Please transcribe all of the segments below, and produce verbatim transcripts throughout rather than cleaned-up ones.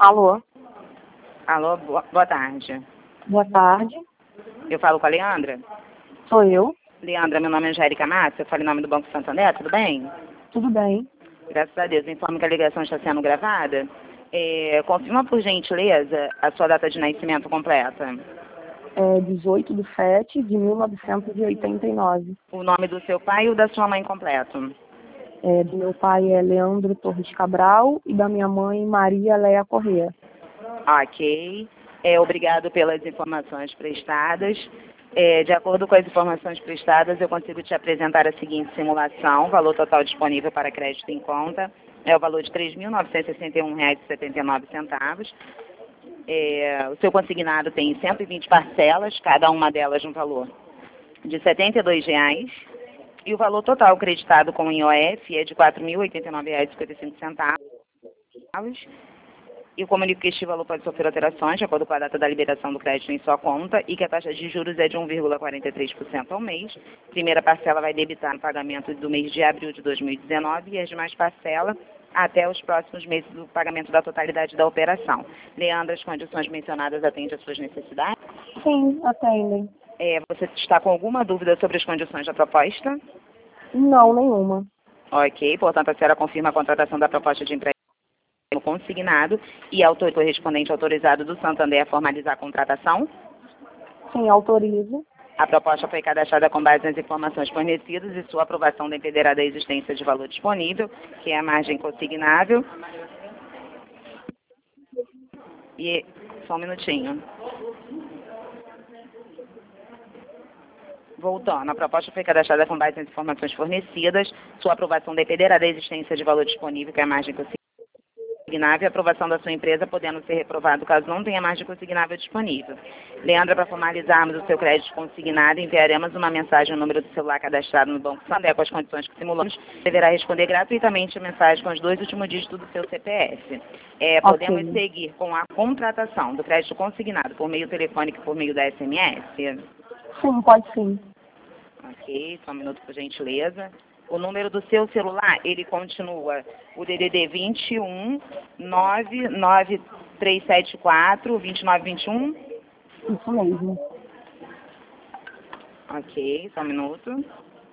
Alô? Alô, boa, boa tarde. Boa tarde. Eu falo com a Leandra? Sou eu. Leandra, meu nome é Angélica Massa, eu falo em nome do Banco Santander, tudo bem? Tudo bem. Graças a Deus, informo que a ligação está sendo gravada. É, confirma, por gentileza, a sua data de nascimento completa. É dezoito de sete de mil novecentos e oitenta e nove. O nome do seu pai e o da sua mãe completo. É, do meu pai é Leandro Torres Cabral e da minha mãe Maria Leia Corrêa. Ok. É, obrigado pelas informações prestadas. É, de acordo com as informações prestadas, eu consigo te apresentar a seguinte simulação. O valor total disponível para crédito em conta é o valor de três mil novecentos e sessenta e um reais e setenta e nove centavos. É, o seu consignado tem cento e vinte parcelas, cada uma delas no valor de setenta e dois reais. E o valor total creditado com o I O F é de quatro mil e oitenta e nove reais e cinquenta e cinco centavos. E eu comunico que este valor pode sofrer alterações de acordo com a data da liberação do crédito em sua conta e que a taxa de juros é de um vírgula quarenta e três por cento ao mês. Primeira parcela vai debitar no pagamento do mês de abril de dois mil e dezenove e as demais parcelas até os próximos meses do pagamento da totalidade da operação. Leandra, as condições mencionadas atendem às suas necessidades? Sim, atendem. É, você está com alguma dúvida sobre as condições da proposta? Não, nenhuma. Ok, portanto, a senhora confirma a contratação da proposta de empréstimo consignado e autor correspondente autorizado do Santander a formalizar a contratação? Sim, autorizo. A proposta foi cadastrada com base nas informações fornecidas e sua aprovação dependerá da existência de valor disponível, que é a margem consignável. E, só um minutinho. Voltando, a proposta foi cadastrada com base nas informações fornecidas, sua aprovação dependerá da existência de valor disponível, que é a margem consignável, e a aprovação da sua empresa podendo ser reprovado caso não tenha margem consignável disponível. Leandra, para formalizarmos o seu crédito consignado, enviaremos uma mensagem ao número do celular cadastrado no Banco Santander com as condições que simulamos. Deverá responder gratuitamente a mensagem com os dois últimos dígitos do seu C P F. É, podemos Ok. seguir com a contratação do crédito consignado por meio telefônico e por meio da S M S? Sim, pode sim. Ok, só um minuto, por gentileza. O número do seu celular, ele continua o D D D vinte e um, nove nove três sete quatro, dois nove dois um. Isso mesmo. Ok, só um minuto.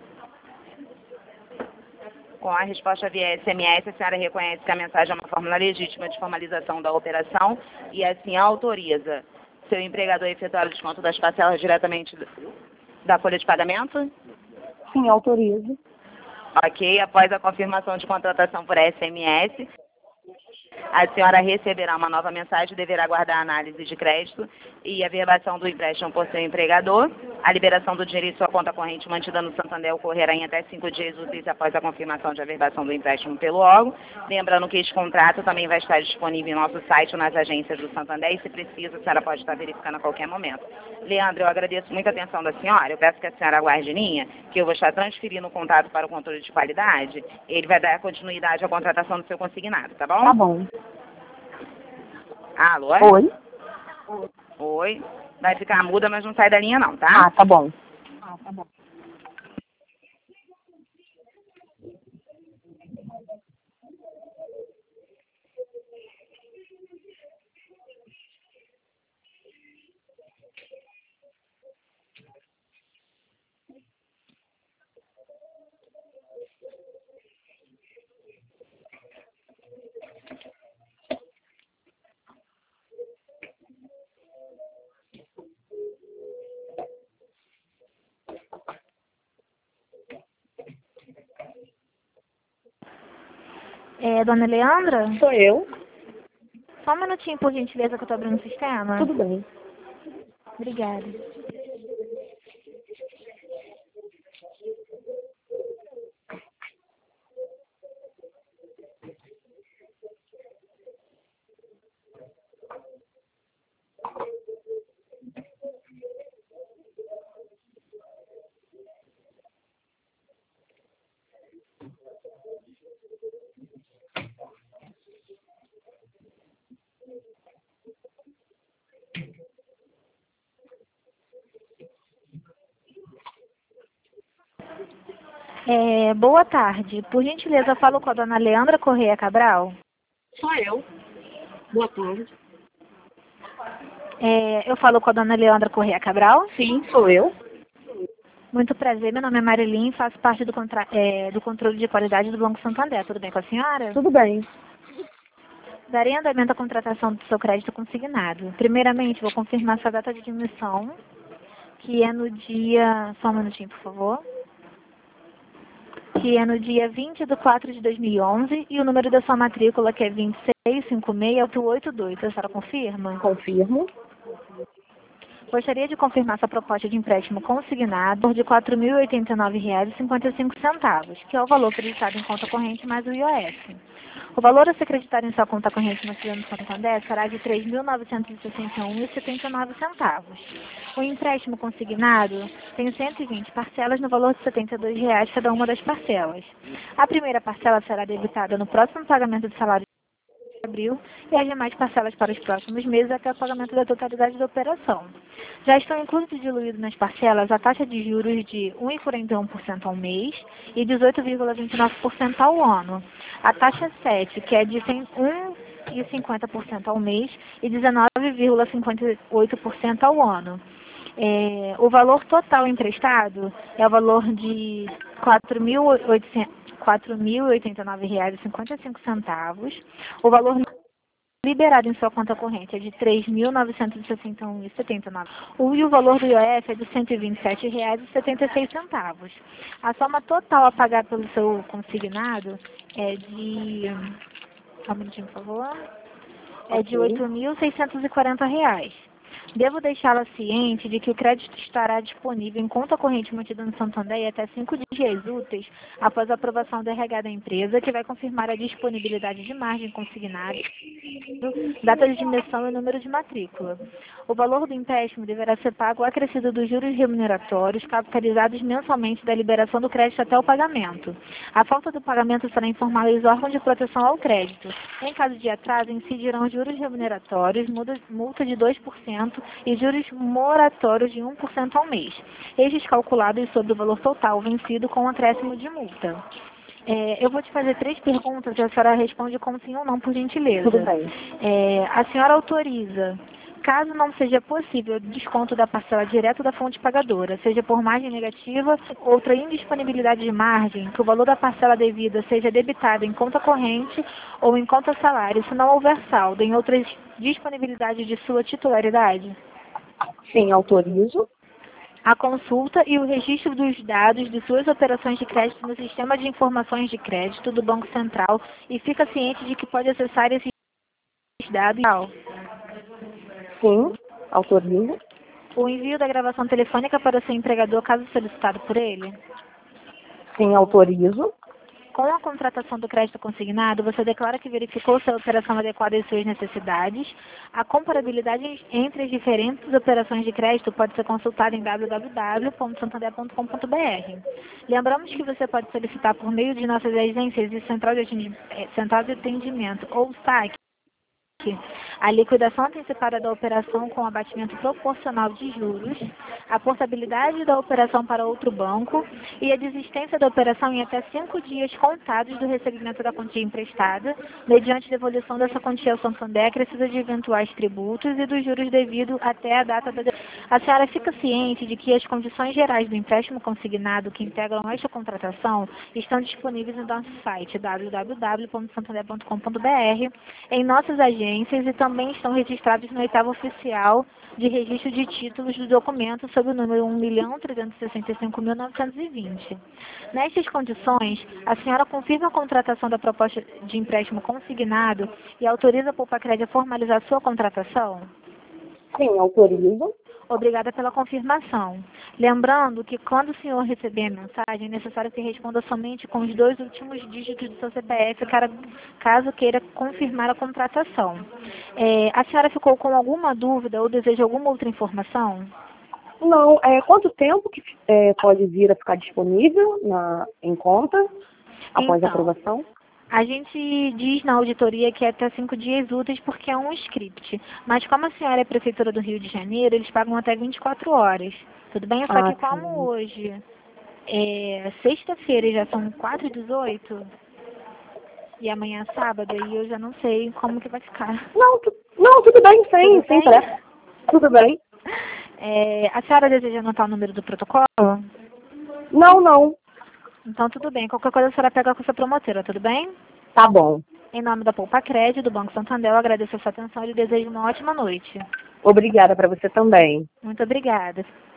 Com a resposta via S M S, a senhora reconhece que a mensagem é uma fórmula legítima de formalização da operação e assim autoriza seu empregador a efetuar o desconto das parcelas diretamente da folha de pagamento? Sim, autorizo. Ok, após a confirmação de contratação por S M S, a senhora receberá uma nova mensagem e deverá aguardar a análise de crédito e a verbação do empréstimo por seu empregador. A liberação do dinheiro em sua conta corrente mantida no Santander ocorrerá em até cinco dias úteis após a confirmação de averbação do empréstimo pelo órgão. Lembrando que este contrato também vai estar disponível em nosso site ou nas agências do Santander e, se precisa, a senhora pode estar verificando a qualquer momento. Leandro, eu agradeço muito a atenção da senhora. Eu peço que a senhora aguarde em linha, que eu vou estar transferindo o contato para o controle de qualidade. Ele vai dar continuidade à contratação do seu consignado, tá bom? Tá bom. Alô? Oi? Oi. Vai ficar muda, mas não sai da linha não, tá? Ah, tá bom. É, dona Leandra? Sou eu. Só um minutinho, por gentileza, que eu tô abrindo o sistema. Tudo bem. Obrigada. É, boa tarde. Por gentileza, eu falo com a dona Leandra Corrêa Cabral. Sou eu. Boa tarde. É, eu falo com a dona Leandra Corrêa Cabral. Sim, sou eu. Muito prazer, meu nome é Marilyn, faço parte do, contra... é, do controle de qualidade do Banco Santander. Tudo bem com a senhora? Tudo bem. Darei andamento à contratação do seu crédito consignado. Primeiramente, vou confirmar sua data de admissão, que é no dia... Só um minutinho, por favor. Que é no dia vinte de quatro de dois mil e onze, e o número da sua matrícula, que é vinte e seis cinquenta e seis oito oito dois. A senhora confirma? Confirmo. Gostaria de confirmar sua proposta de empréstimo consignado de quatro mil e oitenta e nove reais e cinquenta e cinco centavos, que é o valor acreditado em conta corrente mais o I O F. O valor a ser acreditado em sua conta corrente no Cidadão do Santander será de três mil novecentos e sessenta e um reais e setenta e nove centavos. O empréstimo consignado tem cento e vinte parcelas no valor de setenta e dois reais cada uma das parcelas. A primeira parcela será debitada no próximo pagamento de salário de abril e as demais parcelas para os próximos meses até o pagamento da totalidade da operação. Já estão inclusos e diluídos nas parcelas a taxa de juros de um vírgula quarenta e um por cento ao mês e dezoito vírgula vinte e nove por cento ao ano. A taxa sete, que é de um vírgula cinquenta por cento ao mês e dezenove vírgula cinquenta e oito por cento ao ano. É, o valor total emprestado é o valor de quatro mil e oitenta e nove reais e cinquenta e cinco centavos. O valor liberado em sua conta corrente é de três mil novecentos e sessenta e um reais e setenta e nove centavos. E o valor do I O F é de cento e vinte e sete reais e setenta e seis centavos. A soma total a pagar pelo seu consignado é de... Só um minutinho, por favor. É de oito mil seiscentos e quarenta reais. Devo deixá-la ciente de que o crédito estará disponível em conta corrente mantida no Santander até cinco dias úteis após a aprovação do R H da empresa, que vai confirmar a disponibilidade de margem consignada, data de emissão e número de matrícula. O valor do empréstimo deverá ser pago acrescido dos juros remuneratórios capitalizados mensalmente da liberação do crédito até o pagamento. A falta do pagamento será informada aos órgãos de proteção ao crédito. Em caso de atraso, incidirão juros remuneratórios, multa de dois por cento e juros moratórios de um por cento ao mês, estes calculados sobre o valor total vencido com um acréscimo de multa. É, eu vou te fazer três perguntas e a senhora responde com sim ou não, por gentileza. Tudo bem. É, a senhora autoriza, caso não seja possível o desconto da parcela direto da fonte pagadora, seja por margem negativa, outra indisponibilidade de margem, que o valor da parcela devida seja debitado em conta corrente ou em conta salário, se não houver saldo em outras disponibilidades de sua titularidade? Sim, autorizo. A consulta e o registro dos dados de suas operações de crédito no Sistema de Informações de Crédito do Banco Central e fica ciente de que pode acessar esses dados. Sim, autorizo. O envio da gravação telefônica para o seu empregador, caso solicitado por ele. Sim, autorizo. Com a contratação do crédito consignado, você declara que verificou se a operação adequada às suas necessidades. A comparabilidade entre as diferentes operações de crédito pode ser consultada em w w w ponto santander ponto com ponto b r. Lembramos que você pode solicitar por meio de nossas agências e central de atendimento, central de atendimento ou S A C a liquidação antecipada da operação com abatimento proporcional de juros, a portabilidade da operação para outro banco e a desistência da operação em até cinco dias contados do recebimento da quantia emprestada, mediante devolução dessa quantia ao Santander acrescida de eventuais tributos e dos juros devidos até a data da... A senhora fica ciente de que as condições gerais do empréstimo consignado que integram esta contratação estão disponíveis no nosso site w w w ponto santander ponto com ponto b r, em nossas agências e também estão registrados no oitavo oficial de registro de títulos do documento sob o número um milhão trezentos e sessenta e cinco mil novecentos e vinte. Nestas condições, a senhora confirma a contratação da proposta de empréstimo consignado e autoriza a Poupa-Crédito a formalizar sua contratação? Sim, autorizo. Obrigada pela confirmação. Lembrando que quando o senhor receber a mensagem, é necessário que responda somente com os dois últimos dígitos do seu C P F, caso queira confirmar a contratação. É, a senhora ficou com alguma dúvida ou deseja alguma outra informação? Não, é, quanto tempo que é, pode vir a ficar disponível na, em conta após Então, a aprovação? A gente diz na auditoria que é até cinco dias úteis porque é um script. Mas como a senhora é prefeitura do Rio de Janeiro, eles pagam até vinte e quatro horas. Tudo bem? Só Ah, que como sim. hoje é sexta-feira e já são quatro e dezoito, E amanhã é sábado, e eu já não sei como que vai ficar. Não, tu, não tudo bem, sem, Tudo sem bem? pressa. Tudo bem. É, a senhora deseja anotar o número do protocolo? Não, não. Então tudo bem. Qualquer coisa a senhora pega com a sua promotora, tudo bem? Tá bom. Em nome da Poupa Crédito, do Banco Santander, eu agradeço a sua atenção e lhe desejo uma ótima noite. Obrigada para você também. Muito obrigada.